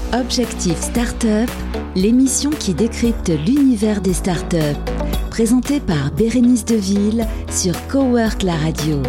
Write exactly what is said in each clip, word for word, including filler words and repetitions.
Objectif Startup, l'émission qui décrypte l'univers des startups. Présentée par Bérénice Deville sur Cowork la radio.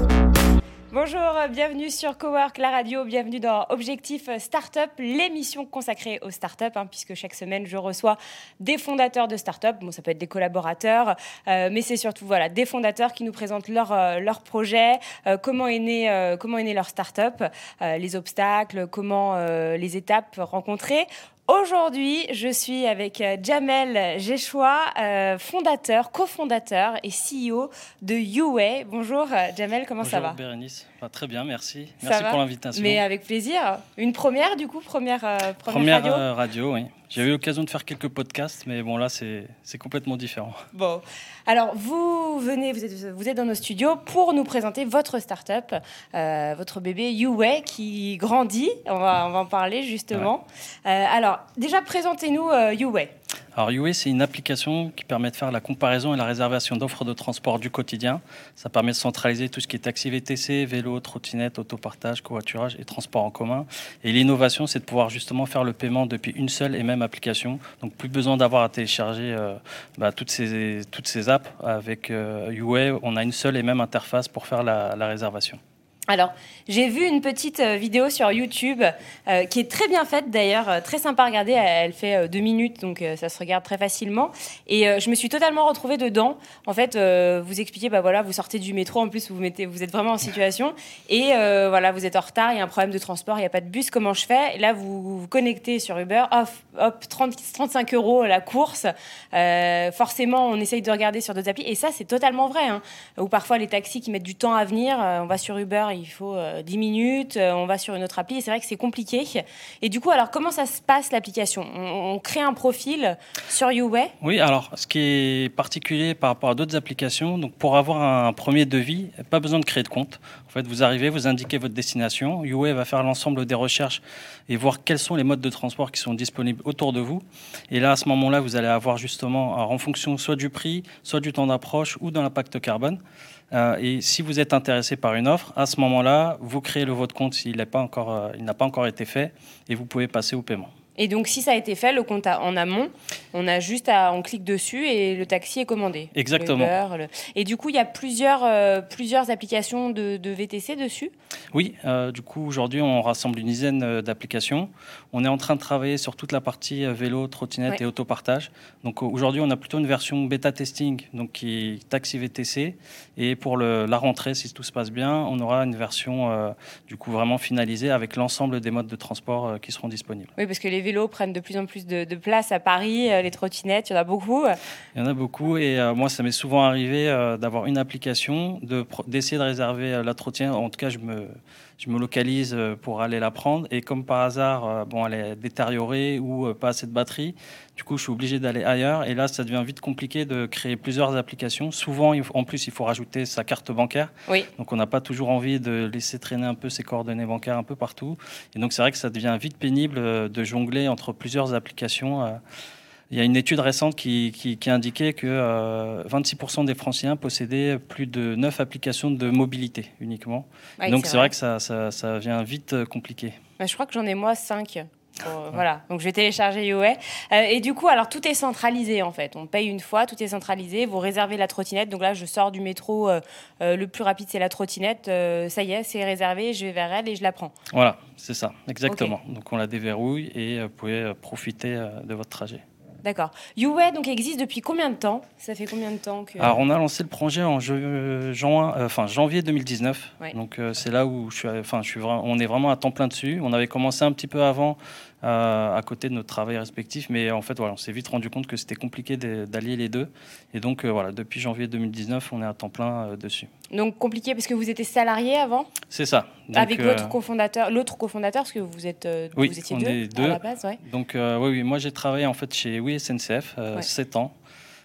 Bonjour, bienvenue sur Cowork la radio, bienvenue dans Objectif Startup, l'émission consacrée aux startups, hein, puisque chaque semaine je reçois des fondateurs de startups. Bon, ça peut être des collaborateurs, euh, mais c'est surtout voilà, des fondateurs qui nous présentent leur, euh, leur projet, euh, comment, est né, euh, comment est né leur startup, euh, les obstacles, comment euh, les étapes rencontrées. Aujourd'hui, je suis avec Jamel Jechoua, euh, fondateur, cofondateur et C E O de YouWay. Bonjour Jamel, comment Bonjour, ça va ? Bonjour Bérénice, bah, très bien, merci. Ça merci va pour l'invitation. Mais avec plaisir. Une première du coup, première, euh, première, première radio euh, radio, oui. J'ai eu l'occasion de faire quelques podcasts, mais bon là c'est, c'est complètement différent. Bon, alors vous venez, vous êtes, vous êtes dans nos studios pour nous présenter votre start-up, euh, votre bébé YouWay qui grandit. On va, on va en parler justement. Ouais. Euh, alors déjà présentez-nous euh, YouWay. Alors YouWay, c'est une application qui permet de faire la comparaison et la réservation d'offres de transport du quotidien. Ça permet de centraliser tout ce qui est taxi V T C, vélo, trottinette, autopartage, covoiturage et transport en commun. Et l'innovation, c'est de pouvoir justement faire le paiement depuis une seule et même application. Donc plus besoin d'avoir à télécharger euh, bah, toutes, ces, toutes ces apps. Avec euh, YouWay, on a une seule et même interface pour faire la, la réservation. Alors, j'ai vu une petite vidéo sur YouTube euh, qui est très bien faite d'ailleurs, euh, très sympa à regarder. Elle fait euh, deux minutes, donc euh, ça se regarde très facilement. Et euh, je me suis totalement retrouvée dedans. En fait, euh, vous expliquez, bah voilà, vous sortez du métro, en plus vous, mettez, vous êtes vraiment en situation. Et euh, voilà, vous êtes en retard, il y a un problème de transport, il n'y a pas de bus, comment je fais ? Et là, vous vous connectez sur Uber, hop, hop trente, trente-cinq euros la course. Euh, forcément, on essaye de regarder sur d'autres applis. Et ça, c'est totalement vrai. Hein. Ou parfois, les taxis qui mettent du temps à venir, euh, on va sur Uber, il faut euh, dix minutes, euh, on va sur une autre appli et c'est vrai que c'est compliqué. Et du coup, alors comment ça se passe l'application ? on, on crée un profil sur YouWay ? Oui, alors ce qui est particulier par rapport à d'autres applications, donc pour avoir un premier devis, pas besoin de créer de compte. En fait, vous arrivez, vous indiquez votre destination, YouWay va faire l'ensemble des recherches et voir quels sont les modes de transport qui sont disponibles autour de vous. Et là, à ce moment-là, vous allez avoir justement, en fonction soit du prix, soit du temps d'approche ou de l'impact carbone. Euh, et si vous êtes intéressé par une offre, à ce moment-là, vous créez le votre compte s'il n'est pas encore, euh, il n'a pas encore été fait et vous pouvez passer au paiement. Et donc, si ça a été fait, le compte en amont, on a juste à, on clique dessus et le taxi est commandé. Exactement. Le Uber, le... Et du coup, il y a plusieurs, euh, plusieurs applications de, de V T C dessus ? Oui, euh, du coup, aujourd'hui, on rassemble une dizaine d'applications. On est en train de travailler sur toute la partie vélo, trottinette ouais. et autopartage. Donc aujourd'hui, on a plutôt une version bêta testing, donc qui est taxi V T C. Et pour le, la rentrée, si tout se passe bien, on aura une version euh, du coup vraiment finalisée avec l'ensemble des modes de transport euh, qui seront disponibles. Oui, parce que les vélos prennent de plus en plus de, de place à Paris, les trottinettes, il y en a beaucoup. Il y en a beaucoup et euh, moi, ça m'est souvent arrivé euh, d'avoir une application, de, d'essayer de réserver euh, la trottinette. En tout cas, je me, je me localise pour aller la prendre et comme par hasard, euh, bon, elle est détériorée ou euh, pas assez de batterie. Du coup, je suis obligé d'aller ailleurs et là, ça devient vite compliqué de créer plusieurs applications. Souvent, en plus, il faut rajouter sa carte bancaire. Oui. Donc, on n'a pas toujours envie de laisser traîner un peu ses coordonnées bancaires un peu partout. Et donc, c'est vrai que ça devient vite pénible de jongler entre plusieurs applications. Il y a une étude récente qui, qui, qui indiquait que euh, vingt-six pour cent des Franciliens possédaient plus de neuf applications de mobilité uniquement. Ouais, donc, c'est, c'est vrai, vrai que ça, ça, ça devient vite compliqué. Bah, je crois que j'en ai moi cinq. Euh, voilà, donc je vais télécharger YouWay. Euh, et du coup, alors tout est centralisé en fait. On paye une fois, tout est centralisé. Vous réservez la trottinette. Donc là, je sors du métro. Euh, euh, le plus rapide, c'est la trottinette. Euh, ça y est, c'est réservé. Je vais vers elle et je la prends. Voilà, c'est ça, exactement. Okay. Donc on la déverrouille et vous pouvez profiter de votre trajet. D'accord. YouWay donc existe depuis combien de temps ? Ça fait combien de temps que... Alors on a lancé le projet en juin, juin, euh, enfin janvier deux mille dix-neuf. Ouais. Donc euh, c'est là où je suis, enfin je suis vraiment, on est vraiment à temps plein dessus. On avait commencé un petit peu avant, euh, à côté de notre travail respectif, mais en fait voilà, on s'est vite rendu compte que c'était compliqué de, d'allier les deux. Et donc euh, voilà, depuis janvier deux mille dix-neuf, on est à temps plein euh, dessus. Donc compliqué parce que vous étiez salarié avant ? C'est ça. Donc, avec euh, votre cofondateur, l'autre cofondateur, parce que vous êtes, euh, oui, vous étiez on deux, est deux à la base, ouais. Donc euh, oui, oui, moi j'ai travaillé en fait chez Oui S N C F, euh, ouais. sept ans.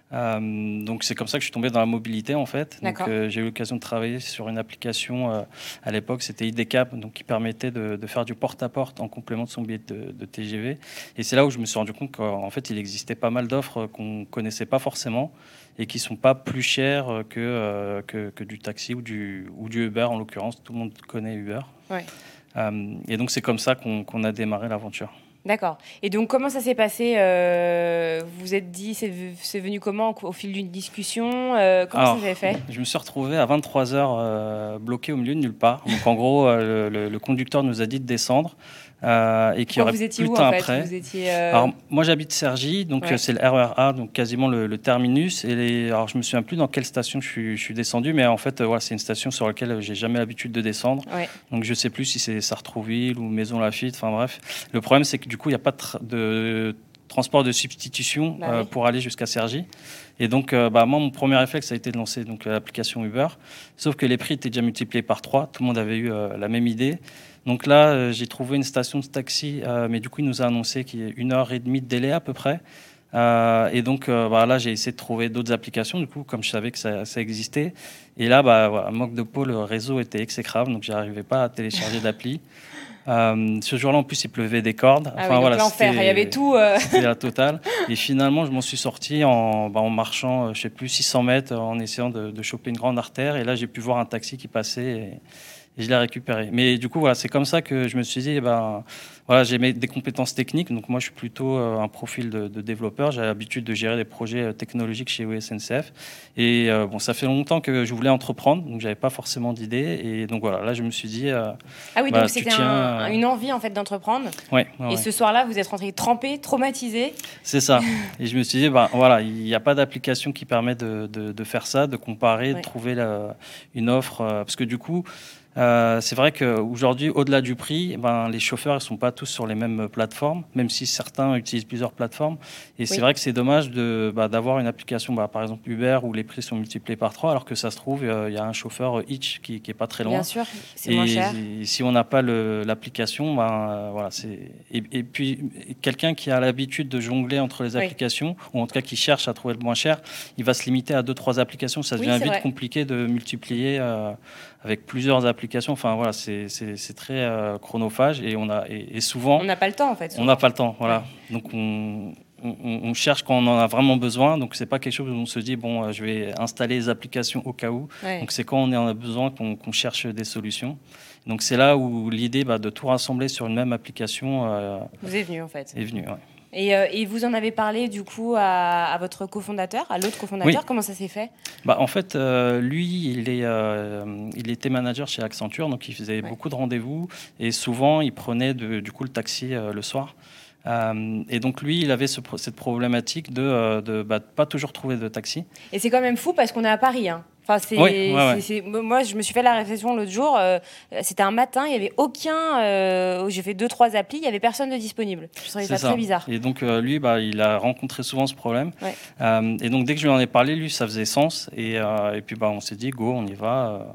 Euh, donc c'est comme ça que je suis tombé dans la mobilité en fait. Donc euh, j'ai eu l'occasion de travailler sur une application euh, à l'époque, c'était I D Cap, donc qui permettait de, de faire du porte-à-porte en complément de son billet de, de T G V. Et c'est là où je me suis rendu compte qu'en fait il existait pas mal d'offres qu'on connaissait pas forcément et qui sont pas plus chères que euh, que, que du taxi ou du ou du Uber en l'occurrence. Tout le monde connaît Uber. Ouais. Euh, et donc c'est comme ça qu'on, qu'on a démarré l'aventure. D'accord. Et donc, comment ça s'est passé euh, Vous vous êtes dit, c'est, c'est venu comment au fil d'une discussion euh, Comment Alors, ça s'est fait? Je me suis retrouvé à vingt-trois heures euh, bloqué au milieu de nulle part. Donc, en gros, euh, le, le conducteur nous a dit de descendre. Euh, et qu'il y aurait vous étiez plus où, de temps en fait après. Vous étiez, euh... Alors, moi, j'habite Cergy, donc ouais. c'est le R E R A, donc quasiment le, le terminus. Et les... Alors, je me souviens plus dans quelle station je suis, je suis descendu, mais en fait, euh, voilà, c'est une station sur laquelle j'ai jamais l'habitude de descendre. Ouais. Donc, je sais plus si c'est Sartrouville ou Maison Lafitte. Enfin bref, le problème, c'est que du coup, il n'y a pas de, tra- de transport de substitution bah, euh, oui. pour aller jusqu'à Cergy. Et donc, euh, bah, moi, mon premier réflexe a été de lancer donc, l'application Uber. Sauf que les prix étaient déjà multipliés par trois. Tout le monde avait eu euh, la même idée. Donc là, euh, j'ai trouvé une station de taxi, euh, mais du coup, il nous a annoncé qu'il y a une heure et demie de délai à peu près. Euh, et donc euh, bah, là, j'ai essayé de trouver d'autres applications, du coup, comme je savais que ça, ça existait. Et là, bah, voilà, manque de peau, le réseau était exécrable, donc je n'arrivais pas à télécharger d'appli. Euh, ce jour-là, en plus, il pleuvait des cordes. Ah enfin, oui, voilà, l'enfer, il y avait tout. Euh... C'était la totale. Et finalement, je m'en suis sorti en, bah, en marchant, je sais plus, six cents mètres, en essayant de, de choper une grande artère. Et là, j'ai pu voir un taxi qui passait et, et je l'ai récupéré. Mais du coup, voilà, c'est comme ça que je me suis dit, eh ben, voilà, j'ai mes, des compétences techniques. Donc moi, je suis plutôt euh, un profil de, de développeur. J'ai l'habitude de gérer des projets technologiques chez S N C F. Et euh, bon, ça fait longtemps que je voulais entreprendre, donc j'avais pas forcément d'idée. Et donc voilà, là, je me suis dit. Euh, ah oui, bah, donc c'était tiens, un, euh... une envie en fait d'entreprendre. Ouais. ouais et ouais. ce soir-là, vous êtes rentré trempé, traumatisé. C'est ça. Et je me suis dit, bah, voilà, il n'y a pas d'application qui permet de, de, de faire ça, de comparer, ouais. de trouver la, une offre, euh, parce que du coup. Euh, c'est vrai qu'aujourd'hui, au-delà du prix, ben, les chauffeurs ne sont pas tous sur les mêmes plateformes, même si certains utilisent plusieurs plateformes. Et oui. c'est vrai que c'est dommage de, bah, d'avoir une application, bah, par exemple Uber, où les prix sont multipliés par trois, alors que ça se trouve, il euh, y a un chauffeur Hitch qui n'est pas très loin. Bien sûr, c'est et moins cher. Et si on n'a pas le, l'application, ben, euh, voilà, c'est... Et, et puis, quelqu'un qui a l'habitude de jongler entre les applications, oui. ou en tout cas qui cherche à trouver le moins cher, il va se limiter à deux, trois applications. Ça devient oui, vite vrai. compliqué de multiplier euh, avec plusieurs applications. Enfin voilà, c'est, c'est, c'est très euh, chronophage et on a et, et souvent on n'a pas le temps en fait. Souvent. On n'a pas le temps, voilà. Ouais. Donc on, on, on cherche quand on en a vraiment besoin. Donc c'est pas quelque chose où on se dit bon, euh, je vais installer les applications au cas où. Ouais. Donc c'est quand on en a besoin qu'on, qu'on cherche des solutions. Donc c'est là où l'idée bah, de tout rassembler sur une même application euh, vous est venue en fait. Est venue. Ouais. Et, euh, et vous en avez parlé du coup à, à votre cofondateur, à l'autre cofondateur. Oui. Comment ça s'est fait? Bah, en fait, euh, lui, il, est, euh, il était manager chez Accenture, donc il faisait ouais. beaucoup de rendez-vous et souvent il prenait de, du coup le taxi euh, le soir. Euh, et donc lui, il avait ce, cette problématique de ne de, bah, pas toujours trouver de taxi. Et c'est quand même fou parce qu'on est à Paris, hein. Enfin, c'est, oui, ouais, ouais. c'est, c'est, moi, je me suis fait la réflexion l'autre jour. Euh, c'était un matin, il n'y avait aucun. Euh, j'ai fait deux, trois applis, il n'y avait personne de disponible. Je trouvais ça, ça très bizarre. Et donc, euh, lui, bah, il a rencontré souvent ce problème. Ouais. Euh, et donc, dès que je lui en ai parlé, lui, ça faisait sens. Et, euh, et puis, bah, on s'est dit, go, on y va. Euh,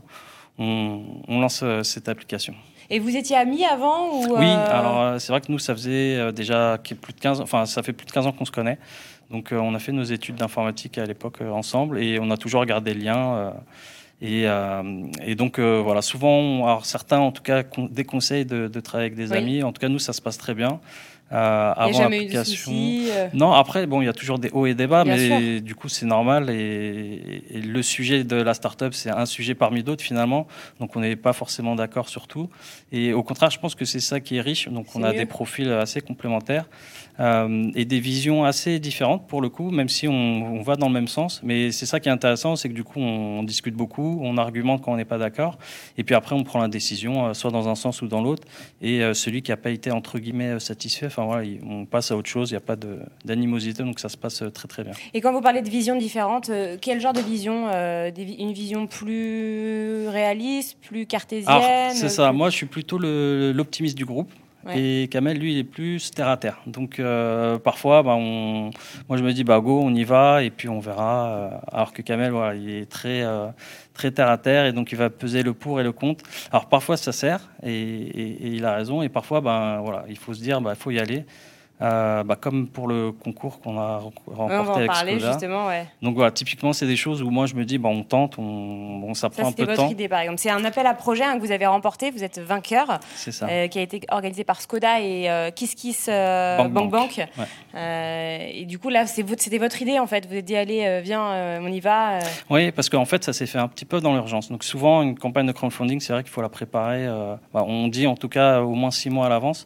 on, on lance euh, cette application. Et vous étiez amis avant ou euh... Oui, alors c'est vrai que nous, ça faisait euh, déjà plus de quinze ans, enfin, ça fait plus de quinze ans qu'on se connaît. Donc, euh, on a fait nos études d'informatique à l'époque euh, ensemble et on a toujours gardé le lien. Euh, et, euh, et donc, euh, voilà, souvent, on, alors certains, en tout cas, con, déconseillent de, de travailler avec des oui. amis. En tout cas, nous, ça se passe très bien. Euh, il n'y a jamais eu de soucis euh... Non, après, bon, il y a toujours des hauts et des bas, bien mais sûr. Du coup, c'est normal. Et, et le sujet de la start-up, c'est un sujet parmi d'autres, finalement. Donc, on n'est pas forcément d'accord sur tout. Et au contraire, je pense que c'est ça qui est riche. Donc, c'est on a mieux. des profils assez complémentaires euh, et des visions assez différentes, pour le coup, même si on, on va dans le même sens. Mais c'est ça qui est intéressant, c'est que du coup, on, on discute beaucoup, on argumente quand on n'est pas d'accord. Et puis après, on prend la décision, euh, soit dans un sens ou dans l'autre. Et euh, celui qui n'a pas été, entre guillemets, satisfait, enfin, voilà, on passe à autre chose, il n'y a pas de, d'animosité, donc ça se passe très très bien. Et quand vous parlez de visions différentes, euh, quel genre de vision euh, des, une vision plus réaliste, plus cartésienne? Alors, c'est ça, plus... moi je suis plutôt le, l'optimiste du groupe. Ouais. Et Kamel, lui, il est plus terre à terre. Donc, euh, parfois, bah, on... moi, je me dis, bah, go, on y va, et puis on verra. Alors que Kamel, voilà, il est très, euh, très terre à terre, et donc il va peser le pour et le contre. Alors, parfois, ça sert, et, et, et il a raison, et parfois, bah, voilà, il faut se dire, bah, il faut y aller. Euh, bah, comme pour le concours qu'on a remporté ouais, on va en avec parler, Skoda. Justement, ouais. Donc voilà, typiquement, c'est des choses où moi je me dis, bah, on tente, on, bon, ça prend ça, un peu de temps. C'était votre idée, par exemple. C'est un appel à projet hein, que vous avez remporté, vous êtes vainqueur, c'est ça. Euh, qui a été organisé par Skoda et euh, Kiss Kiss euh, Bank Bank Bank. Bank. Ouais. Euh, et du coup, là, c'est votre, c'était votre idée, en fait. Vous êtes dit, allez, euh, viens, euh, on y va. Euh. Oui, parce qu'en fait, ça s'est fait un petit peu dans l'urgence. Donc souvent, une campagne de crowdfunding, c'est vrai qu'il faut la préparer, euh, bah, on dit en tout cas au moins six mois à l'avance.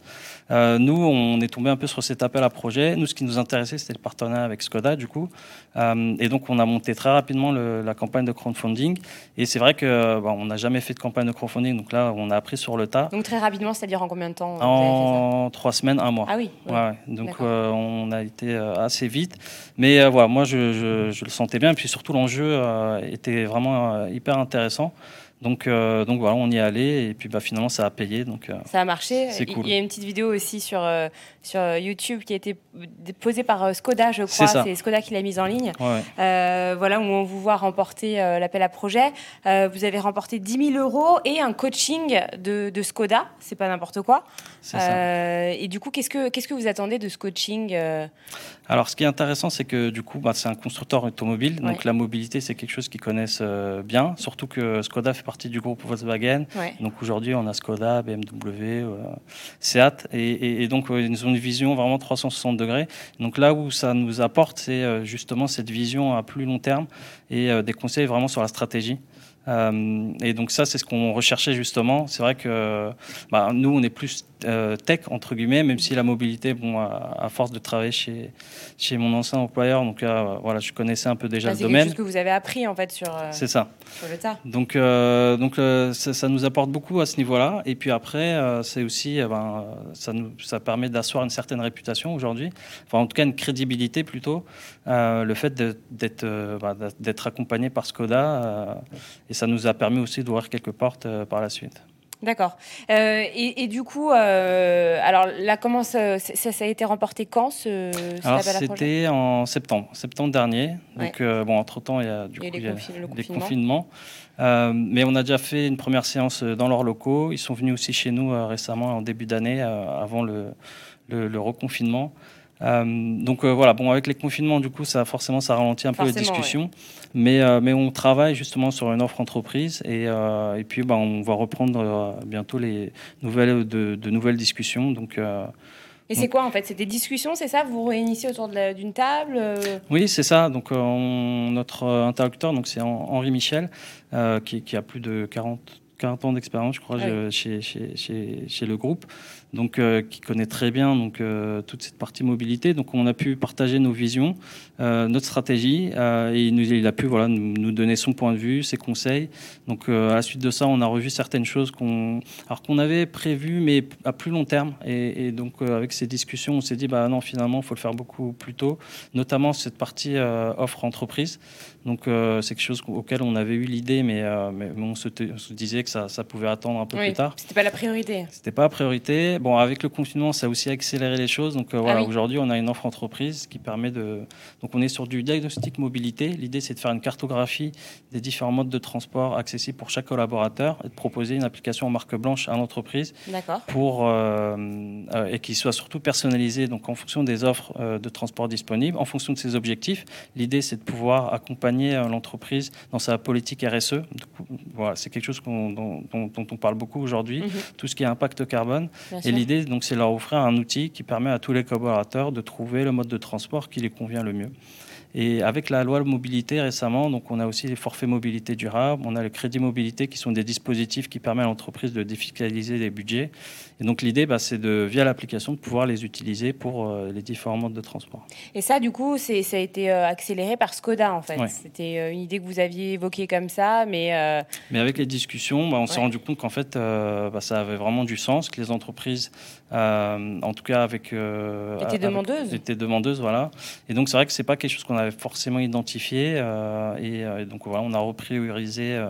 Euh, nous, on est tombé un peu sur cet appel à projet. Nous, ce qui nous intéressait, c'était le partenariat avec Skoda, du coup. Euh, et donc, on a monté très rapidement le, la campagne de crowdfunding. Et c'est vrai que bon, on n'a jamais fait de campagne de crowdfunding. Donc là, on a appris sur le tas. Donc très rapidement, c'est-à-dire en combien de temps? En trois semaines, un mois. Ah oui. oui. Ouais, donc euh, on a été euh, assez vite. Mais euh, voilà, moi, je, je, je le sentais bien. Et puis surtout, l'enjeu euh, était vraiment euh, hyper intéressant. Donc, euh, donc voilà, on y est allé et puis bah, finalement ça a payé. Donc, euh, ça a marché. C'est cool. Il y a une petite vidéo aussi sur, euh, sur YouTube qui a été posée par euh, Skoda, je crois. C'est, c'est Skoda qui l'a mise en ligne. Ouais. Euh, voilà, où on vous voit remporter euh, l'appel à projet. Euh, vous avez remporté dix mille euros et un coaching de, de Skoda. C'est pas n'importe quoi. C'est euh, ça. Et du coup, qu'est-ce que, qu'est-ce que vous attendez de ce coaching euh... Alors, ce qui est intéressant, c'est que du coup, bah, c'est un constructeur automobile. Donc, ouais. la mobilité, c'est quelque chose qu'ils connaissent euh, bien. Surtout que Skoda fait partie du groupe Volkswagen. Ouais. Donc, aujourd'hui, on a Skoda, B M W, euh, Seat. Et, et, et donc, euh, ils ont une vision vraiment trois cent soixante degrés. Donc, là où ça nous apporte, c'est euh, justement cette vision à plus long terme et euh, des conseils vraiment sur la stratégie. Euh, et donc ça, c'est ce qu'on recherchait justement. C'est vrai que bah, nous, on est plus euh, tech, entre guillemets, même si la mobilité, bon, à, à force de travailler chez, chez mon ancien employeur, donc euh, voilà, je connaissais un peu déjà bah, le c'est domaine. C'est quelque chose que vous avez appris en fait sur, euh, c'est ça. sur le tas. Donc, euh, donc euh, ça, ça nous apporte beaucoup à ce niveau-là. Et puis après, euh, c'est aussi, euh, ben, ça, nous, ça permet d'asseoir une certaine réputation aujourd'hui, enfin en tout cas une crédibilité plutôt, euh, le fait de, d'être, euh, bah, d'être accompagné par Skoda. Euh, et ça nous a permis aussi d'ouvrir quelques portes euh, par la suite. D'accord. Euh, et, et du coup, euh, alors là, comment ça, ça, ça a été remporté quand ce, ce Alors c'était en septembre, septembre dernier. Ouais. Donc euh, bon, entre temps, il y a du et coup les il y a confi- le des confinement. confinements. Euh, mais on a déjà fait une première séance dans leurs locaux. Ils sont venus aussi chez nous euh, récemment, en début d'année, euh, avant le, le, le reconfinement. Euh, donc euh, voilà, bon, avec les confinements, du coup, ça forcément, ça ralentit un forcément, peu les discussions, ouais. mais euh, mais on travaille justement sur une offre entreprise et euh, et puis bah, on va reprendre euh, bientôt les nouvelles de, de nouvelles discussions. Donc euh, et c'est quoi en fait? C'est des discussions, c'est ça? Vous vous réunissez autour de la, d'une table euh... Oui, c'est ça. Donc euh, on, notre interlocuteur, donc c'est Henri Michel, euh, qui, qui a plus de quarante ans d'expérience, je crois, ah oui. chez, chez, chez, chez le groupe, donc euh, qui connaît très bien donc euh, toute cette partie mobilité. Donc on a pu partager nos visions, euh, notre stratégie, euh, et il, nous, il a pu voilà nous, nous donner son point de vue, ses conseils. Donc euh, à la suite de ça, on a revu certaines choses qu'on alors qu'on avait prévues, mais à plus long terme. Et, et donc euh, avec ces discussions, on s'est dit bah non, finalement, il faut le faire beaucoup plus tôt, notamment cette partie euh, offre entreprise. Donc euh, c'est quelque chose auquel on avait eu l'idée, mais, euh, mais on, se te, on se disait que ça, ça pouvait attendre un peu oui, plus tard. C'était pas la priorité. C'était pas la priorité. Bon, avec le confinement, ça a aussi accéléré les choses. Donc euh, voilà, ah oui. Aujourd'hui, on a une offre entreprise qui permet de. Donc on est sur du diagnostic mobilité. L'idée, c'est de faire une cartographie des différents modes de transport accessibles pour chaque collaborateur et de proposer une application en marque blanche à l'entreprise. D'accord. Pour euh, euh, et qui soit surtout personnalisée. Donc en fonction des offres euh, de transport disponibles, en fonction de ses objectifs. L'idée, c'est de pouvoir accompagner l'entreprise dans sa politique R S E. Donc, voilà, c'est quelque chose qu'on, dont, dont, dont on parle beaucoup aujourd'hui, mm-hmm. tout ce qui est impact carbone. Bien et sûr. L'idée, donc, c'est de leur offrir un outil qui permet à tous les collaborateurs de trouver le mode de transport qui les convient le mieux. Et avec la loi de mobilité récemment, donc on a aussi les forfaits mobilité durable, on a le crédit mobilité qui sont des dispositifs qui permettent à l'entreprise de défiscaliser les budgets. Et donc l'idée, bah, c'est de, via l'application, de pouvoir les utiliser pour euh, les différents modes de transport. Et ça, du coup, c'est, ça a été euh, accéléré par Skoda, en fait. Ouais. C'était euh, une idée que vous aviez évoquée comme ça, mais... Euh... Mais avec les discussions, bah, on ouais. s'est rendu compte qu'en fait, euh, bah, ça avait vraiment du sens, que les entreprises, euh, en tout cas avec... Euh, étaient demandeuses. Étaient demandeuses, voilà. Et donc c'est vrai que c'est pas quelque chose qu'on avait forcément identifié, euh, et, euh, et donc voilà, on a repriorisé euh,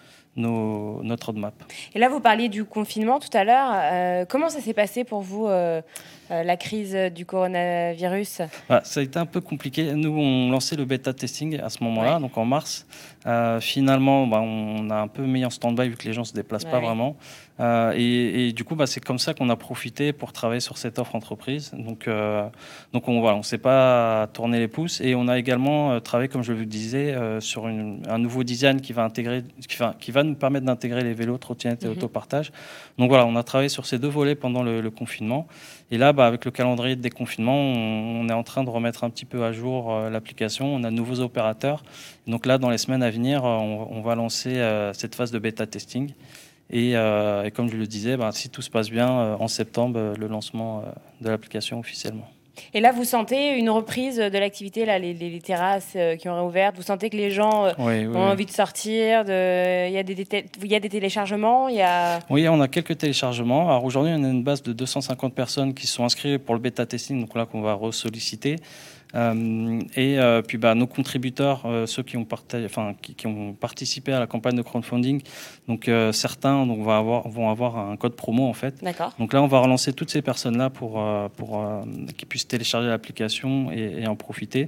nos, notre roadmap. Et là, vous parliez du confinement tout à l'heure. Euh, comment ça s'est passé pour vous, euh, euh, la crise du coronavirus? Bah, ça a été un peu compliqué. Nous, on lançait le bêta testing à ce moment-là, ouais. donc en mars. Euh, finalement, bah, on a un peu mis en stand-by vu que les gens ne se déplacent ouais, pas oui. vraiment. Euh, et, et du coup, bah, c'est comme ça qu'on a profité pour travailler sur cette offre entreprise. Donc, euh, donc on voilà, on s'est pas tourné les pouces. Et on a également euh, travaillé, comme je vous le disais, euh, sur une, un nouveau design qui va intégrer, qui va, qui va nous permettre d'intégrer les vélos, trottinettes et mm-hmm. autopartage. Donc voilà, on a travaillé sur ces deux volets pendant le, le confinement. Et là, bah, avec le calendrier de déconfinement, on, on est en train de remettre un petit peu à jour euh, l'application. On a de nouveaux opérateurs. Donc là, dans les semaines à venir, on, on va lancer euh, cette phase de bêta testing. Et, euh, et comme je le disais, bah, si tout se passe bien, euh, en septembre, euh, le lancement euh, de l'application officiellement. Et là, vous sentez une reprise de l'activité, là, les, les, les terrasses euh, qui ont réouvert. Vous sentez que les gens euh, oui, oui, ont oui. envie de sortir. De... Il, y a des dé... Il y a des téléchargements il y a... Oui, on a quelques téléchargements. Alors aujourd'hui, on a une base de deux cent cinquante personnes qui sont inscrites pour le bêta testing, donc là qu'on va ressolliciter. Euh, et euh, puis bah, nos contributeurs, euh, ceux qui ont, partagé, enfin, qui, qui ont participé à la campagne de crowdfunding, donc euh, certains donc, va avoir, vont avoir un code promo en fait. D'accord. Donc là, on va relancer toutes ces personnes-là pour, euh, pour euh, qu'ils puissent télécharger l'application et, et en profiter.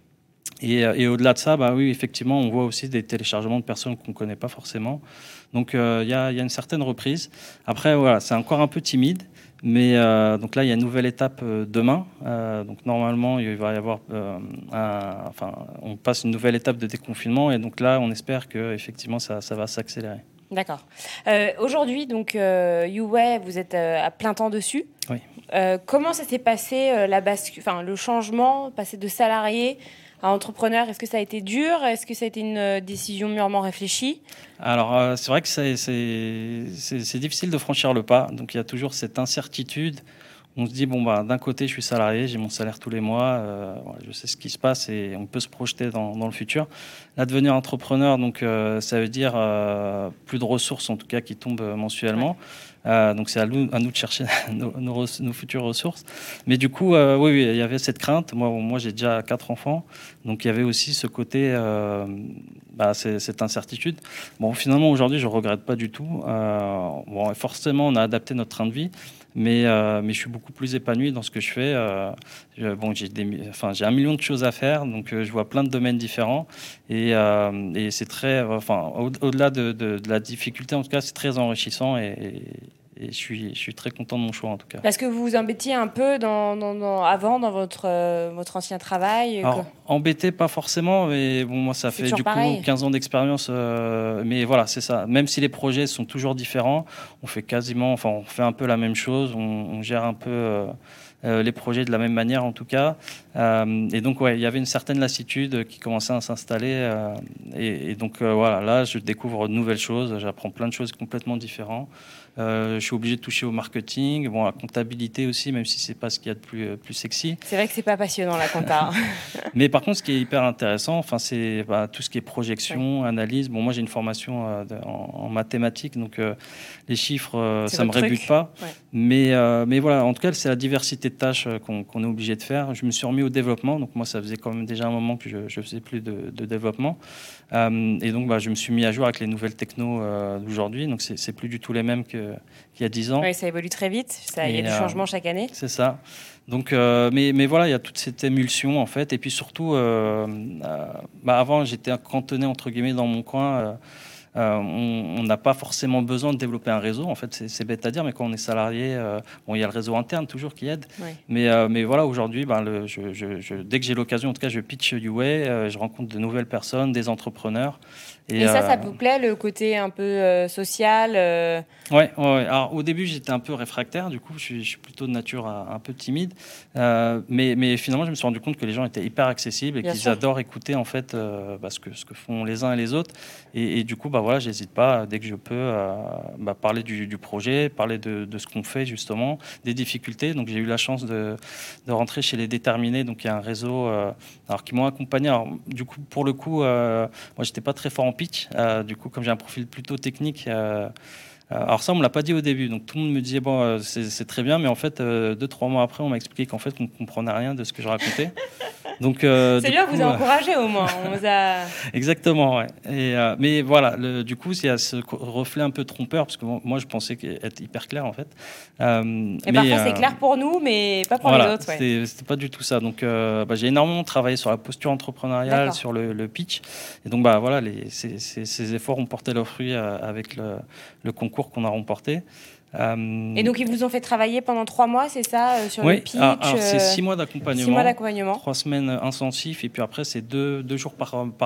Et, et au-delà de ça, bah oui, effectivement, on voit aussi des téléchargements de personnes qu'on ne connaît pas forcément. Donc il euh, y, y a une certaine reprise. Après, voilà, c'est encore un peu timide. Mais euh, donc là, il y a une nouvelle étape euh, demain. Euh, donc normalement, il va y avoir, euh, un, enfin, on passe une nouvelle étape de déconfinement, et donc là, on espère que effectivement, ça, ça va s'accélérer. D'accord. Euh, aujourd'hui, donc euh, YouWay, vous êtes euh, à plein temps dessus. Oui. Euh, comment ça s'est passé euh, la bascule, enfin le changement, passer de salarié à entrepreneur? Est-ce que ça a été dur? Est-ce que ça a été une euh, décision mûrement réfléchie? Alors, euh, c'est vrai que c'est, c'est, c'est, c'est difficile de franchir le pas. Donc, il y a toujours cette incertitude. On se dit, bon, bah, d'un côté, je suis salarié, j'ai mon salaire tous les mois, euh, je sais ce qui se passe et on peut se projeter dans, dans le futur. Là, devenir entrepreneur, donc, euh, ça veut dire euh, plus de ressources, en tout cas, qui tombent mensuellement. Ouais. Euh, donc, c'est à nous, à nous de chercher nos, nos, nos futures ressources. Mais du coup, euh, oui, oui, il y avait cette crainte. Moi, moi, j'ai déjà quatre enfants. Donc, il y avait aussi ce côté, euh, bah, c'est, cette incertitude. Bon, finalement, aujourd'hui, je ne regrette pas du tout. Euh, bon, forcément, on a adapté notre train de vie. Mais, euh, mais je suis beaucoup plus épanoui dans ce que je fais. Euh, je, bon, j'ai, des, enfin, j'ai un million de choses à faire, donc euh, je vois plein de domaines différents. Et, euh, et c'est très, enfin, au, au-delà de, de, de la difficulté, en tout cas, c'est très enrichissant. Et, et, et je suis, je suis très content de mon choix, en tout cas. Parce que vous vous embêtiez un peu dans, dans, dans, avant, dans votre, euh, votre ancien travail? Alors, embêté, pas forcément, mais bon, moi, ça c'est fait du pareil. coup quinze ans d'expérience. Euh, mais voilà, c'est ça. Même si les projets sont toujours différents, on fait quasiment, enfin, on fait un peu la même chose. On, on gère un peu euh, euh, les projets de la même manière, en tout cas. Euh, et donc, ouais, il y avait une certaine lassitude qui commençait à s'installer. Euh, et, et donc, euh, voilà, là, je découvre de nouvelles choses. J'apprends plein de choses complètement différentes. Euh, je suis obligé de toucher au marketing, bon, à la comptabilité aussi, même si c'est pas ce qu'il y a de plus, plus sexy. C'est vrai que c'est pas passionnant la compta. Mais par contre, ce qui est hyper intéressant, enfin, c'est bah, tout ce qui est projection, ouais. analyse. Bon, moi, j'ai une formation euh, de, en, en mathématiques, donc euh, les chiffres, euh, ça me rébute pas. Ouais. Mais, euh, mais voilà, en tout cas, c'est la diversité de tâches qu'on, qu'on est obligé de faire. Je me suis remis au développement, donc moi, ça faisait quand même déjà un moment que je ne faisais plus de, de développement. Euh, et donc, bah, je me suis mis à jour avec les nouvelles technos euh, d'aujourd'hui. Donc, c'est, c'est plus du tout les mêmes que, qu'il y a dix ans. Oui, ça évolue très vite. Ça, il y a du euh, changement chaque année. C'est ça. Donc, euh, mais, mais voilà, il y a toute cette émulsion, en fait. Et puis surtout, euh, euh, bah, avant, j'étais cantonné, entre guillemets, dans mon coin. Euh, Euh, on n'a pas forcément besoin de développer un réseau. En fait, c'est, c'est bête à dire, mais quand on est salarié, euh, bon, il y a le réseau interne toujours qui aide. Oui. Mais, euh, mais voilà, aujourd'hui, ben, le, je, je, je, dès que j'ai l'occasion, en tout cas, je pitch YouWay, euh, je rencontre de nouvelles personnes, des entrepreneurs. Et, et ça, euh, ça vous plaît, le côté un peu euh, social euh... Ouais, ouais. Alors, au début, j'étais un peu réfractaire. Du coup, je suis, je suis plutôt de nature un, un peu timide. Euh, mais, mais finalement, je me suis rendu compte que les gens étaient hyper accessibles et Bien qu'ils sûr. adorent écouter en fait euh, bah, ce, que, ce que font les uns et les autres. Et, et du coup, bah voilà, j'hésite pas dès que je peux euh, bah, parler du, du projet, parler de, de ce qu'on fait justement, des difficultés. Donc, j'ai eu la chance de, de rentrer chez les Déterminés. Donc, il y a un réseau euh, alors qui m'ont accompagné. Alors, du coup, pour le coup, euh, moi, j'étais pas très fort en pitch. Euh, du coup, comme j'ai un profil plutôt technique. Euh, Alors ça, on me l'a pas dit au début, donc tout le monde me disait bon, c'est, c'est très bien, mais en fait, euh, deux trois mois après, on m'a expliqué qu'en fait, on comprenait rien de ce que je racontais. Donc, euh, c'est bien, coup, vous a encouragé au moins. On vous a... Exactement, ouais. Et, euh, mais voilà, le, du coup, il y a ce reflet un peu trompeur, parce que moi, je pensais être hyper clair, en fait. Euh, et mais, parfois, euh, c'est clair pour nous, mais pas pour voilà, les autres. Ouais. C'était, c'était pas du tout ça. Donc, euh, bah, j'ai énormément travaillé sur la posture entrepreneuriale, D'accord. sur le, le pitch. Et donc, bah, voilà, les, ces, ces, ces efforts ont porté leurs fruits avec le, le concours qu'on a remporté. Euh... Et donc, ils vous ont fait travailler pendant trois mois, c'est ça, euh, sur oui, le pitch alors, alors, c'est six mois d'accompagnement. Six mois d'accompagnement. Trois semaines intensifs, et puis après, c'est deux, deux jours par, par mois.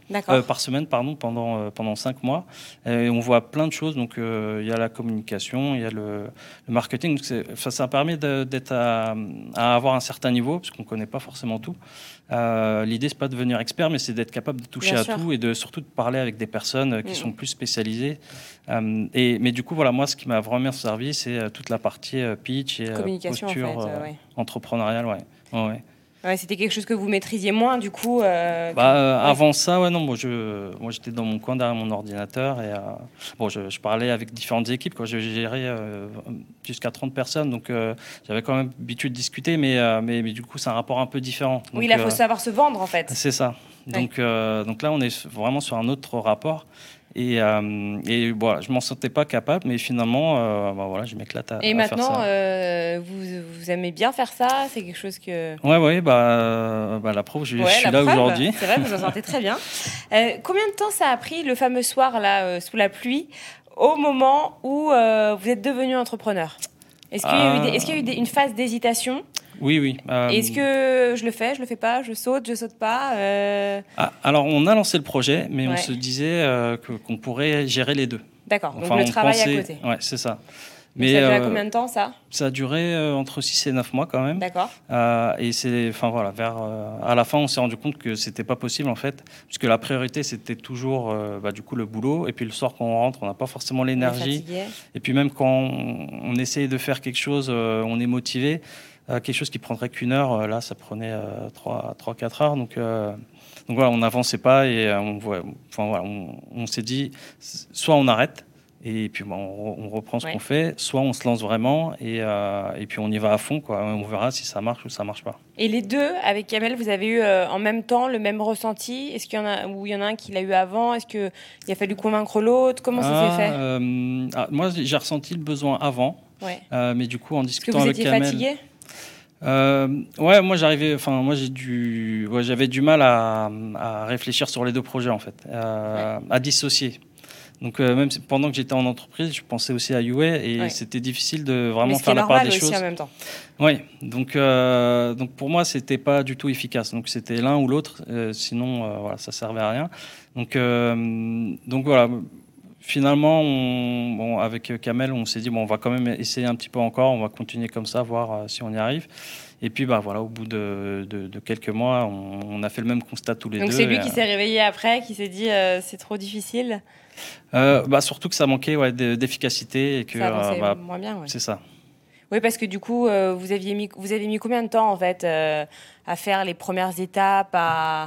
euh, par semaine, pardon, pendant euh, pendant cinq mois. Et on voit plein de choses. Donc, il euh, y a la communication, il y a le, le marketing. Donc c'est, ça, ça permet de, d'être à, à avoir un certain niveau, parce qu'on connaît pas forcément tout. Euh, l'idée, c'est pas de devenir expert, mais c'est d'être capable de toucher Bien à sûr. tout et de surtout de parler avec des personnes qui mmh. sont plus spécialisées. Euh, et mais du coup, voilà, moi, ce qui m'a vraiment servi, c'est toute la partie euh, pitch et communication, posture en fait, euh, euh, ouais. entrepreneuriale, ouais. ouais, ouais. Ouais, c'était quelque chose que vous maîtrisiez moins, du coup. Euh, bah, euh, ouais. Avant ça, ouais, non, moi, je, moi, j'étais dans mon coin derrière mon ordinateur et euh, bon, je, je parlais avec différentes équipes. Quoi. Je gérais euh, jusqu'à trente personnes, donc euh, j'avais quand même l'habitude de discuter, mais, euh, mais, mais du coup, c'est un rapport un peu différent. Donc, oui, là, il faut euh, savoir se vendre, en fait. C'est ça. Donc, ouais. euh, donc là, on est vraiment sur un autre rapport. Et, euh, et voilà, je m'en sentais pas capable, mais finalement, euh, bah voilà, je m'éclate à, et à faire ça. Et maintenant, euh, vous, vous aimez bien faire ça? C'est quelque chose que... Ouais, ouais, bah, bah la preuve, je, ouais, je suis là preuve, aujourd'hui. C'est vrai, vous en sortez très bien. Euh, combien de temps ça a pris, le fameux soir, là, euh, sous la pluie, au moment où euh, vous êtes devenu entrepreneur? Est-ce qu'il y a eu, des, est-ce qu'il y a eu des, une phase d'hésitation? Oui, oui. Euh... Est-ce que je le fais, je le fais pas, je saute, je saute pas euh... ah, alors, on a lancé le projet, mais ouais. on se disait euh, que, qu'on pourrait gérer les deux. D'accord, enfin, donc le travail pensait... à côté. Ouais, c'est ça. Mais ça a duré euh, combien de temps, ça? Ça a duré euh, entre six et neuf mois quand même. D'accord. Euh, et c'est, enfin voilà, vers, euh, à la fin, on s'est rendu compte que c'était pas possible en fait, puisque la priorité c'était toujours, euh, bah, du coup, le boulot. Et puis le soir quand on rentre, on n'a pas forcément l'énergie. Et puis même quand on, on essaye de faire quelque chose, euh, on est motivé. Euh, quelque chose qui prendrait qu'une heure, euh, là, ça prenait euh, trois à quatre heures. Donc, euh, donc voilà, on n'avançait pas et euh, on, enfin, voilà, on, on s'est dit, soit on arrête. Et puis bon, on reprend ce ouais. qu'on fait, soit on se lance vraiment et, euh, et puis on y va à fond, quoi. On verra si ça marche ou ça marche pas. Et les deux, avec Kamel, vous avez eu euh, en même temps le même ressenti? Est-ce qu'il y en a, ou il y en a un qui l'a eu avant? Est-ce qu'il a fallu convaincre l'autre? Comment ah, ça s'est fait? euh, ah, Moi, j'ai ressenti le besoin avant, ouais. euh, mais du coup, en discutant avec Kamel... Est-ce que vous étiez fatigué? Euh, ouais, moi j'arrivais, enfin moi j'ai du, ouais, j'avais du mal à, à réfléchir sur les deux projets en fait, euh, ouais. à dissocier. Donc euh, même pendant que j'étais en entreprise, je pensais aussi à U A et ouais. c'était difficile de vraiment faire la part des choses. Mais en même temps. Oui, donc euh, donc pour moi c'était pas du tout efficace. Donc c'était l'un ou l'autre, euh, sinon euh, voilà ça servait à rien. Donc euh, donc voilà. Finalement, on, bon, avec Kamel, on s'est dit bon, on va quand même essayer un petit peu encore, on va continuer comme ça, voir euh, si on y arrive. Et puis, bah voilà, au bout de, de, de quelques mois, on, on a fait le même constat tous les Donc deux. Donc c'est lui et, qui euh... s'est réveillé après, qui s'est dit euh, c'est trop difficile. Euh, bah surtout que ça manquait ouais, d'efficacité et que ça avançait euh, bah, moins bien. Ouais. C'est ça. Oui, parce que du coup, euh, vous aviez mis, vous avez mis combien de temps en fait euh, à faire les premières étapes, à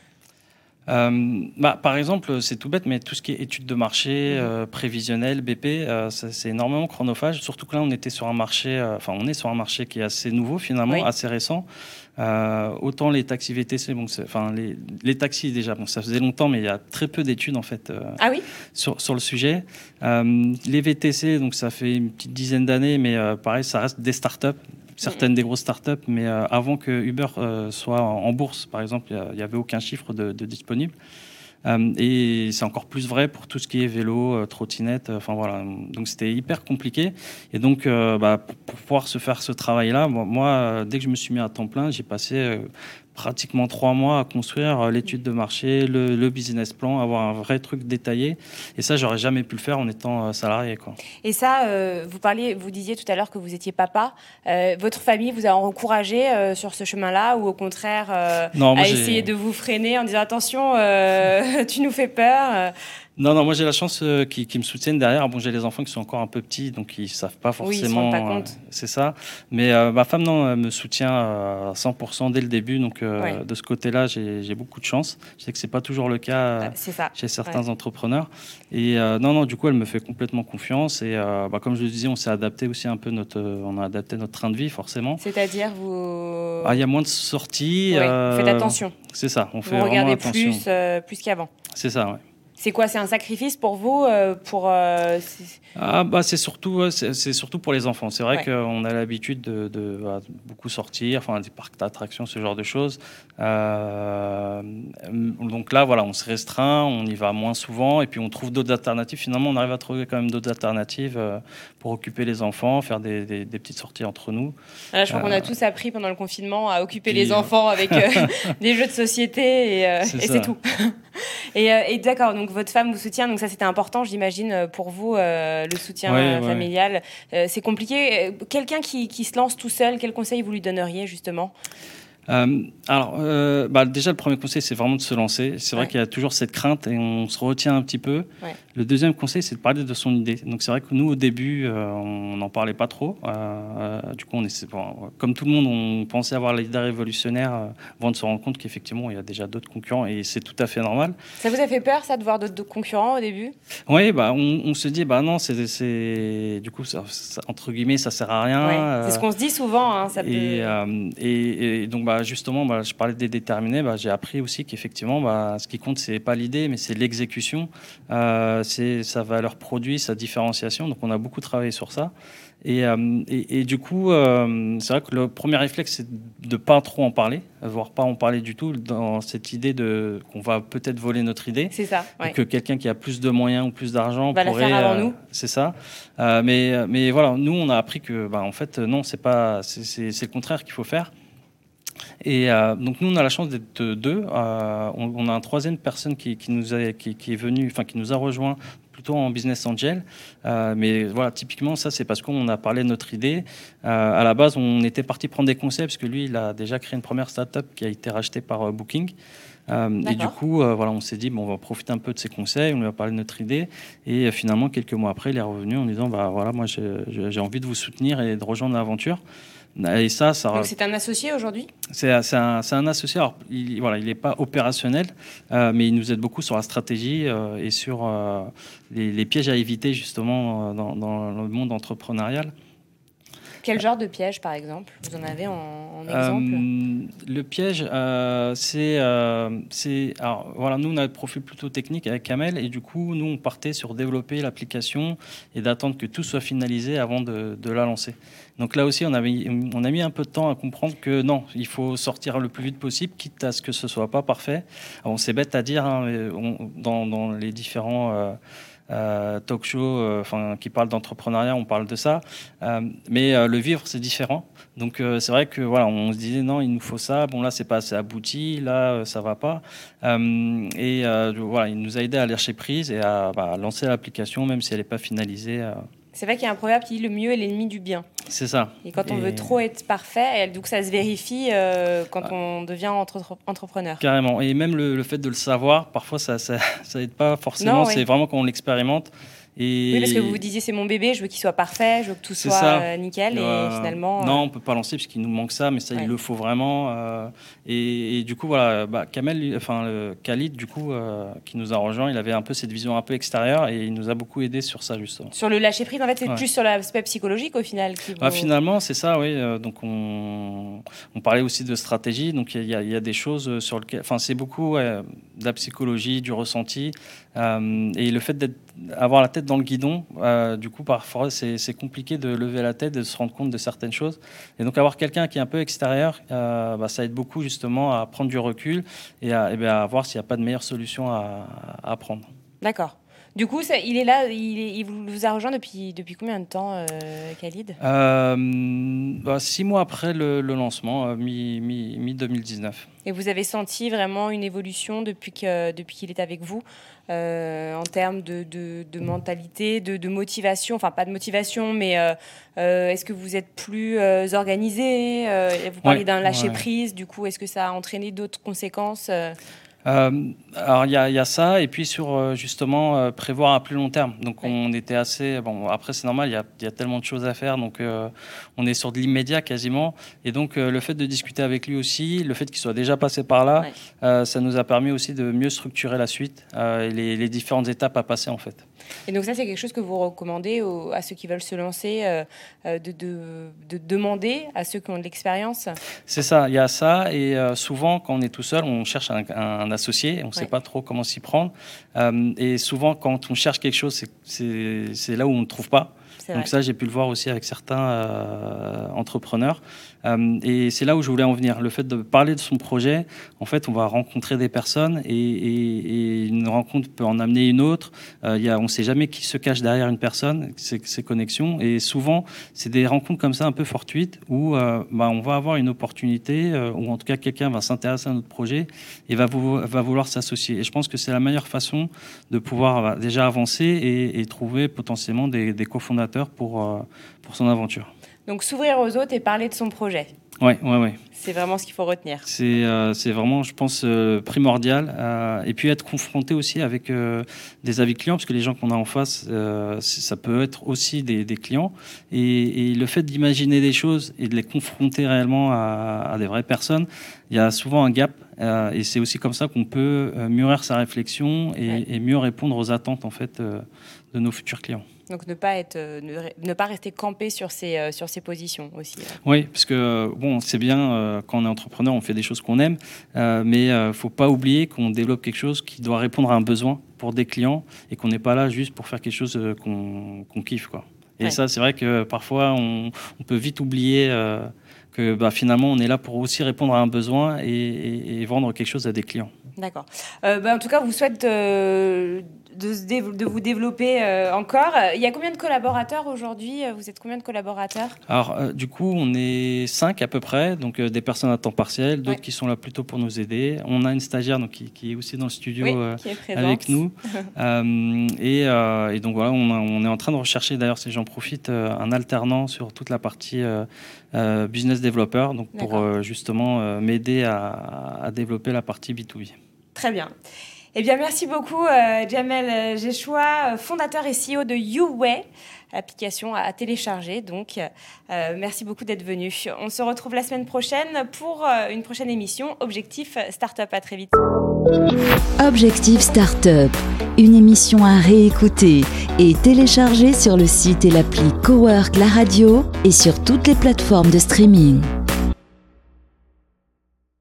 Euh, bah, par exemple, c'est tout bête, mais tout ce qui est études de marché, euh, prévisionnel, B P, euh, c'est énormément chronophage. Surtout que là, on était sur un marché, enfin, euh, on est sur un marché qui est assez nouveau finalement, oui. assez récent. Euh, autant les taxis V T C, bon, enfin les, les taxis déjà, bon, ça faisait longtemps, mais il y a très peu d'études en fait euh, ah oui sur sur le sujet. Euh, les V T C, donc ça fait une petite dizaine d'années, mais euh, pareil, ça reste des startups. Certaines des grosses startups, mais euh, avant que Uber euh, soit en, en bourse, par exemple, il n'y avait aucun chiffre de, de disponible. Euh, et c'est encore plus vrai pour tout ce qui est vélo, euh, trottinette. Enfin euh, voilà, donc c'était hyper compliqué. Et donc, euh, bah, pour, pour pouvoir se faire ce travail-là, moi, moi euh, dès que je me suis mis à temps plein, j'ai passé euh, pratiquement trois mois à construire l'étude de marché, le, le business plan, avoir un vrai truc détaillé. Et ça, j'aurais jamais pu le faire en étant salarié, quoi. Et ça, euh, vous parliez, vous disiez tout à l'heure que vous étiez papa. Euh, votre famille vous a encouragé euh, sur ce chemin-là, ou au contraire euh, non, moi, a essayé de vous freiner en disant attention, euh, tu nous fais peur. Non, non, moi j'ai la chance euh, qu'ils qui me soutiennent derrière. Bon, j'ai les enfants qui sont encore un peu petits, donc ils savent pas forcément. Oui, ils se rendent pas compte. Euh, c'est ça. Mais euh, ma femme, non, elle me soutient à cent pour cent dès le début. Donc euh, ouais. de ce côté-là, j'ai beaucoup de chance. Je sais que c'est pas toujours le cas euh, ça. chez certains ouais. entrepreneurs. Et euh, non, non, du coup, elle me fait complètement confiance. Et euh, bah, comme je le disais, on s'est adapté aussi un peu notre, on a adapté notre train de vie, forcément. C'est-à-dire vous. Ah, il y a moins de sorties. Ouais, euh, faites attention. C'est ça. On vous fait regardez vraiment attention. plus, euh, plus qu'avant. C'est ça, ouais. C'est quoi? C'est un sacrifice pour vous euh, pour, euh, ah, bah, c'est surtout, c'est surtout pour les enfants. C'est vrai ouais. qu'on a l'habitude de, de, de beaucoup sortir, enfin, des parcs d'attractions, ce genre de choses. Euh, donc là, voilà, on se restreint, on y va moins souvent et puis on trouve d'autres alternatives. Finalement, on arrive à trouver quand même d'autres alternatives euh, pour occuper les enfants, faire des, des, des petites sorties entre nous. Là, je crois euh, qu'on a tous appris pendant le confinement à occuper puis, les enfants avec euh, des jeux de société et, euh, et c'est tout. et, euh, et d'accord, donc votre femme vous soutient, donc ça c'était important, j'imagine, pour vous, euh, le soutien ouais, euh, ouais. familial. Euh, c'est compliqué. Quelqu'un qui, qui se lance tout seul, quel conseil vous lui donneriez justement ? Euh, alors, euh, bah, déjà, le premier conseil, c'est vraiment de se lancer. C'est vrai ouais. qu'il y a toujours cette crainte et on se retient un petit peu. Ouais. Le deuxième conseil, c'est de parler de son idée. Donc, c'est vrai que nous, au début, euh, on n'en parlait pas trop. Euh, euh, du coup, on est, bon, comme tout le monde, on pensait avoir l'idée révolutionnaire euh, avant de se rendre compte qu'effectivement, il y a déjà d'autres concurrents et c'est tout à fait normal. Ça vous a fait peur, ça, de voir d'autres concurrents au début ? Oui, bah, on, on se dit, bah non, c'est, c'est... du coup, ça, ça, entre guillemets, ça sert à rien. Ouais. Euh, c'est ce qu'on se dit souvent. Hein, ça et, peut... euh, et, et donc, bah, justement, bah, je parlais des déterminés. Bah, j'ai appris aussi qu'effectivement, bah, ce qui compte, c'est pas l'idée, mais c'est l'exécution. Euh, c'est sa valeur produit, sa différenciation. Donc, on a beaucoup travaillé sur ça. Et, euh, et, et du coup, euh, c'est vrai que le premier réflexe, c'est de pas trop en parler, voire pas en parler du tout, dans cette idée de qu'on va peut-être voler notre idée. C'est ça. Ouais. Que quelqu'un qui a plus de moyens ou plus d'argent va pourrait. la faire avant euh, nous. C'est ça. Euh, mais mais voilà, nous, on a appris que, bah, en fait, non, c'est pas, c'est, c'est, c'est le contraire qu'il faut faire. Et euh, donc nous, on a la chance d'être deux. Euh, on, on a une troisième personne qui, qui nous a, qui, qui est venue, enfin qui nous a rejoint plutôt en business angel. Euh, mais voilà, typiquement, ça, c'est parce qu'on a parlé de notre idée. Euh, à la base, on était parti prendre des conseils parce que lui, il a déjà créé une première startup qui a été rachetée par euh, Booking. Euh, et du coup, euh, voilà, on s'est dit, bon, on va profiter un peu de ses conseils, on lui a parlé de notre idée. Et euh, finalement, quelques mois après, il est revenu en disant, bah voilà, moi, j'ai, j'ai envie de vous soutenir et de rejoindre l'aventure. Et ça, ça... Donc c'est un associé aujourd'hui ? C'est, c'est, un, c'est un associé. Alors, il voilà, il n'est pas opérationnel, euh, mais il nous aide beaucoup sur la stratégie euh, et sur euh, les, les pièges à éviter justement euh, dans, dans le monde entrepreneurial. Quel genre de piège, par exemple ? Vous en avez en, en exemple ? euh, Le piège, euh, c'est, euh, c'est... Alors, voilà, nous, on a un profil plutôt technique avec Kamel, et du coup, nous, on partait sur développer l'application et d'attendre que tout soit finalisé avant de, de la lancer. Donc là aussi, on, avait, on a mis un peu de temps à comprendre que non, il faut sortir le plus vite possible, quitte à ce que ce soit pas parfait. Alors, c'est bête à dire, hein, mais on, dans, dans les différents... Euh, Euh, talk show euh, qui parle d'entrepreneuriat, on parle de ça, euh, mais euh, le vivre c'est différent. Donc euh, c'est vrai que voilà, on se disait non, il nous faut ça, bon là c'est pas assez abouti, là euh, ça va pas, euh, et euh, voilà, il nous a aidé à lâcher prise et à bah, lancer l'application même si elle n'est pas finalisée. Euh. C'est vrai qu'il y a un proverbe qui dit le mieux est l'ennemi du bien. C'est ça. Et quand on et... veut trop être parfait, donc ça se vérifie euh, quand ah. on devient entre- entrepreneur. Carrément. Et même le, le fait de le savoir, parfois ça ça, ça aide pas forcément. Non, oui. C'est vraiment quand on l'expérimente. Et... Oui, parce que vous vous disiez c'est mon bébé, je veux qu'il soit parfait, je veux que tout soit euh, nickel, euh, et finalement. Euh... Non, on peut pas lancer parce qu'il nous manque ça, mais ça ouais. il le faut vraiment. Euh, et, et du coup voilà, bah, Kamel, enfin le Khalid, du coup, euh, qui nous a rejoint, il avait un peu cette vision un peu extérieure et il nous a beaucoup aidé sur ça justement. Sur le lâcher prise, en fait, c'est ouais. plus sur l'aspect psychologique au final. Qui vous... bah, finalement, c'est ça, oui. Euh, donc on, on parlait aussi de stratégie, donc il y, y, y a des choses sur lesquelles, enfin c'est beaucoup ouais, de la psychologie, du ressenti, euh, et le fait d'être avoir la tête dans le guidon, euh, du coup parfois c'est, c'est compliqué de lever la tête, de se rendre compte de certaines choses, et donc avoir quelqu'un qui est un peu extérieur, euh, bah, ça aide beaucoup justement à prendre du recul et à, et bien, à voir s'il n'y a pas de meilleure solution à, à prendre. D'accord. Du coup, ça, il est là, il, est, il vous a rejoint depuis, depuis combien de temps, euh, Khalid euh, bah, Six mois après le, le lancement, euh, mi, mi, mi deux mille dix-neuf. Et vous avez senti vraiment une évolution depuis, que, depuis qu'il est avec vous, euh, en termes de, de, de mentalité, de, de motivation, enfin pas de motivation, mais euh, euh, est-ce que vous êtes plus euh, organisé euh, Vous parlez ouais, d'un lâcher-prise, ouais. Du coup, est-ce que ça a entraîné d'autres conséquences euh Euh, alors il y, y a ça et puis sur euh, justement euh, prévoir à plus long terme. Donc ouais. on était assez bon. Après c'est normal, il y a, y a tellement de choses à faire, donc euh, on est sur de l'immédiat quasiment. Et donc euh, le fait de discuter avec lui aussi, le fait qu'il soit déjà passé par là, ouais. euh, ça nous a permis aussi de mieux structurer la suite euh, et les, les différentes étapes à passer en fait. Et donc ça c'est quelque chose que vous recommandez aux, à ceux qui veulent se lancer, euh, de, de, de demander à ceux qui ont de l'expérience. C'est ça, il y a ça et euh, souvent quand on est tout seul, on cherche un, un associé, on ne sait ouais. pas trop comment s'y prendre. Euh, et souvent, quand on cherche quelque chose, c'est, c'est, c'est là où on ne trouve pas. C'est Donc vrai. ça, j'ai pu le voir aussi avec certains euh, entrepreneurs. Euh, et c'est là où je voulais en venir. Le fait de parler de son projet, en fait, on va rencontrer des personnes et, et, et une rencontre peut en amener une autre. Euh, y a, on ne sait jamais qui se cache derrière une personne, ces, ces connexions. Et souvent, c'est des rencontres comme ça un peu fortuites où euh, bah, on va avoir une opportunité, euh, ou en tout cas quelqu'un va s'intéresser à notre projet et va, vou- va vouloir s'associer. Et je pense que c'est la meilleure façon de pouvoir bah, déjà avancer et, et trouver potentiellement des, des cofondateurs pour, euh, pour son aventure. Donc s'ouvrir aux autres et parler de son projet. Ouais, ouais, ouais. C'est vraiment ce qu'il faut retenir. C'est, euh, c'est vraiment, je pense, euh, primordial. Euh, et puis être confronté aussi avec euh, des avis clients, parce que les gens qu'on a en face, euh, ça peut être aussi des, des clients. Et, et le fait d'imaginer des choses et de les confronter réellement à, à des vraies personnes, il y a souvent un gap. Euh, et c'est aussi comme ça qu'on peut euh, mûrir sa réflexion et, Ouais. et mieux répondre aux attentes en fait euh, de nos futurs clients. Donc ne pas être, euh, ne, re- ne pas rester campé sur ses, euh, sur ses positions aussi. euh. Oui, parce que euh, bon, c'est bien euh, quand on est entrepreneur, on fait des choses qu'on aime, euh, mais il ne faut pas oublier qu'on développe quelque chose qui doit répondre à un besoin pour des clients et qu'on n'est pas là juste pour faire quelque chose euh, qu'on, qu'on kiffe, quoi. Et Ouais. ça, c'est vrai que parfois, on, on peut vite oublier euh, que bah, finalement, on est là pour aussi répondre à un besoin et, et, et vendre quelque chose à des clients. D'accord. Euh, bah, en tout cas, on vous souhaite euh, de, se dév- de vous développer euh, encore. Il y a combien de collaborateurs aujourd'hui ? Vous êtes combien de collaborateurs ? Alors, euh, du coup, on est cinq à peu près, donc euh, des personnes à temps partiel, d'autres Ouais. qui sont là plutôt pour nous aider. On a une stagiaire donc, qui, qui est aussi dans le studio Oui, euh, qui est présente. avec nous. Euh, et, euh, et donc voilà, on, a- on est en train de rechercher, d'ailleurs, si j'en profite, euh, un alternant sur toute la partie euh, euh, business developer, donc pour D'accord. euh, justement euh, m'aider à, à développer la partie B deux B. Très bien. Eh bien, merci beaucoup, euh, Jamel Jechoua, fondateur et C E O de YouWay, application à télécharger. Donc, euh, merci beaucoup d'être venu. On se retrouve la semaine prochaine pour euh, une prochaine émission Objectif Startup. À très vite. Objectif Startup, une émission à réécouter et télécharger sur le site et l'appli Cowork La Radio et sur toutes les plateformes de streaming.